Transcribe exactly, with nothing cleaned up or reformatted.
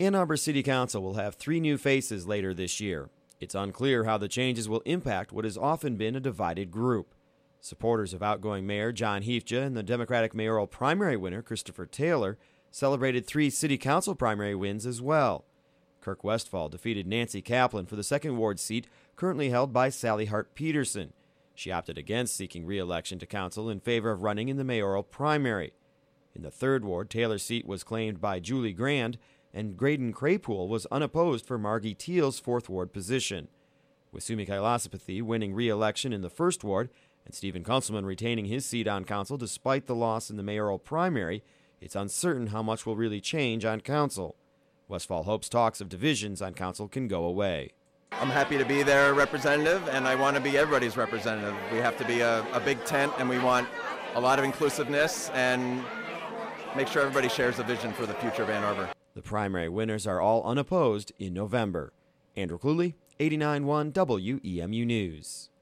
Ann Arbor City Council will have three new faces later this year. It's unclear how the changes will impact what has often been a divided group. Supporters of outgoing Mayor John Hiefja and the Democratic mayoral primary winner Christopher Taylor celebrated three city council primary wins as well. Kirk Westfall defeated Nancy Kaplan for the second ward seat currently held by Sally Hart Peterson. She opted against seeking re-election to council in favor of running in the mayoral primary. In the third ward, Taylor's seat was claimed by Julie Grand, and Graydon Craypool was unopposed for Margie Teal's fourth ward position. With Sumi Kailasapathy winning re-election in the first ward and Stephen Kunselman retaining his seat on council despite the loss in the mayoral primary, it's uncertain how much will really change on council. Westfall hopes talks of divisions on council can go away. I'm happy to be their representative, and I want to be everybody's representative. We have to be a, a big tent, and we want a lot of inclusiveness and make sure everybody shares the vision for the future of Ann Arbor. The primary winners are all unopposed in November. Andrew Cluley, eighty-nine point one W E M U News.